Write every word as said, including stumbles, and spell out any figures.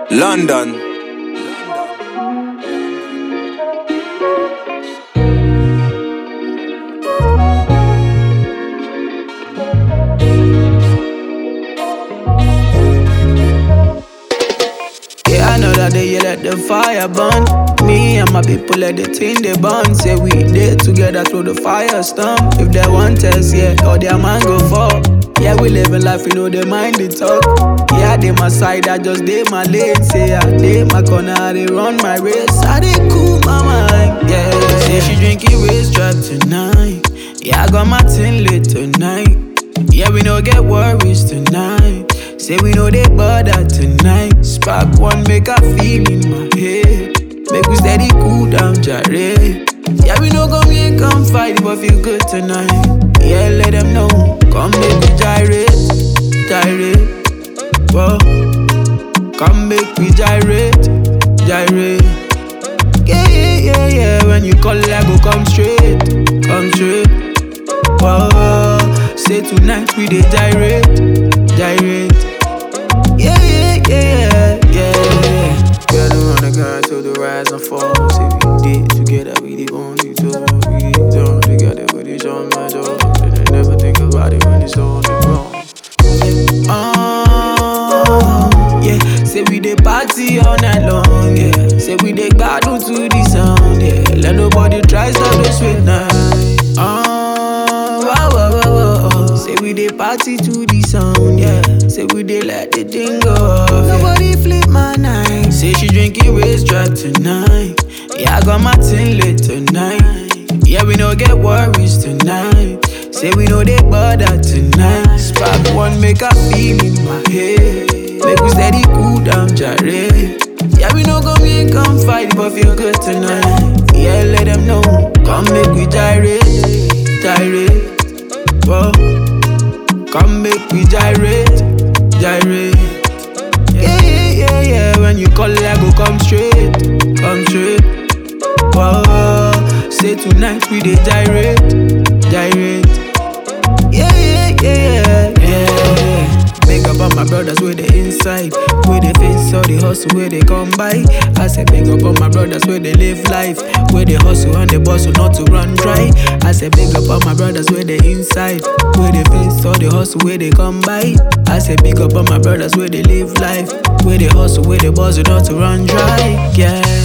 London. Yeah, another day you let the fire burn. Me and my people let the thing they burn. Say we did together through the fire storm. If they want us, yeah, or their man go fall. Yeah, we living life, we know they mind the talk. Yeah, they my side, I just they my lane. Say I they my corner, I they run my race. I they cool my mind, yeah. Say she drinking waist drop tonight. Yeah, I got my tin lit tonight. Yeah, we no get worries tonight. Say we know they bother tonight. Spark one, make a feel in my head. Make we steady cool down, jare. Yeah, we no come here, come fight, but feel good tonight. Yeah, let them know. Come make we gyrate, gyrate. Whoa. Come make we gyrate, gyrate. Yeah, yeah, yeah, yeah. When you call, I go come straight, come straight. Whoa. Say tonight we dey gyrate, gyrate. Yeah, yeah, yeah, yeah, yeah. Girl, I wanna go to the rise and fall. Say we did together, we did want you to. We did done together, we did on my door. And I never think about it when it's all wrong. Oh, yeah. Say we dey party all night long, yeah. Say we dey gbadun to the sound, yeah. Let nobody try stop the sweet night. Oh, wow, wow, wow, wow. Say we dey party to the sound, yeah. Say we dey let the thing go off, yeah. Nobody flip my night. Say she drinking waist drop tonight. Yeah, I got my tin lit tonight. Yeah, we no get worries tonight. Say we know they bother tonight. Spark one, make a feel in my head. Make we steady cool down, jare. Yeah, we no come here, come fight, but feel good tonight. Yeah, let them know. Come make we gyrate, gyrate. Whoa. Come make we gyrate, gyrate. Yeah, yeah, yeah, yeah. When you call, I go come straight, come straight. Whoa. Say tonight we dey gyrate, gyrate. Yeah, yeah, yeah, yeah, yeah. Big up on my brothers with the inside, with the face all the hustle where they come by. I say big up on my brothers where they live life, where they hustle and they bustle not to run dry. I say big up on my brothers where they inside, where they face all the hustle where they come by. I say big up on my brothers where they live life, where they hustle, where they bustle not to run dry. Yeah.